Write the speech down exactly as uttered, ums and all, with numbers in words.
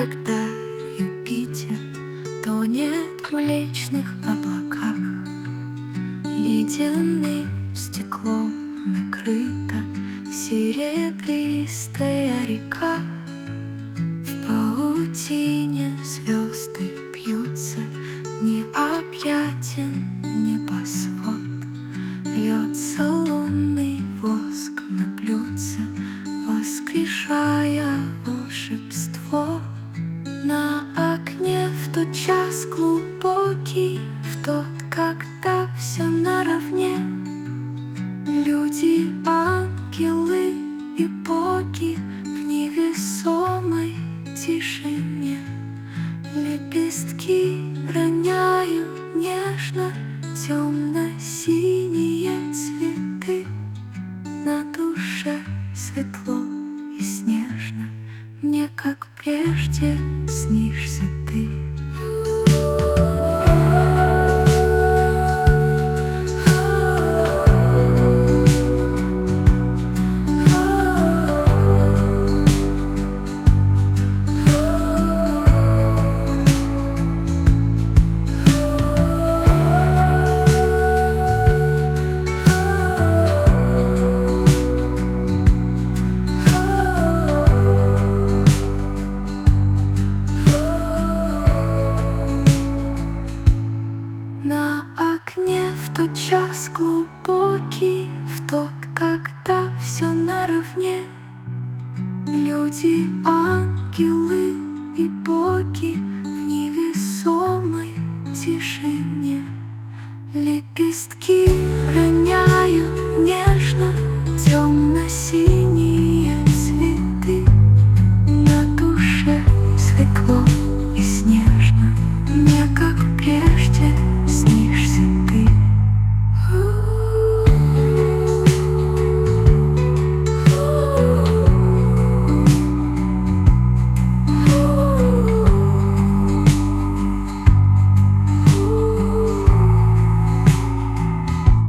когда Юпитер тонет в млечных облаках. Ледяным стеклом накрыта серебристая река. В паутине звезды бьются, необъятен небосвод. Льется лунный воск на блюдце, воскрешая волшебство. На окне в тот час глубокий, в тот, когда все наравне. Люди, ангелы и боги в невесомой тишине. Лепестки роняют нежно темно-синие цветы. На душе светло и снежно, мне, как прежде, снишься ты. На окне в тот час глубокий, в тот, когда все наравне. Люди, ангелы и боги в невесомой тишине. Лепестки роняют нежно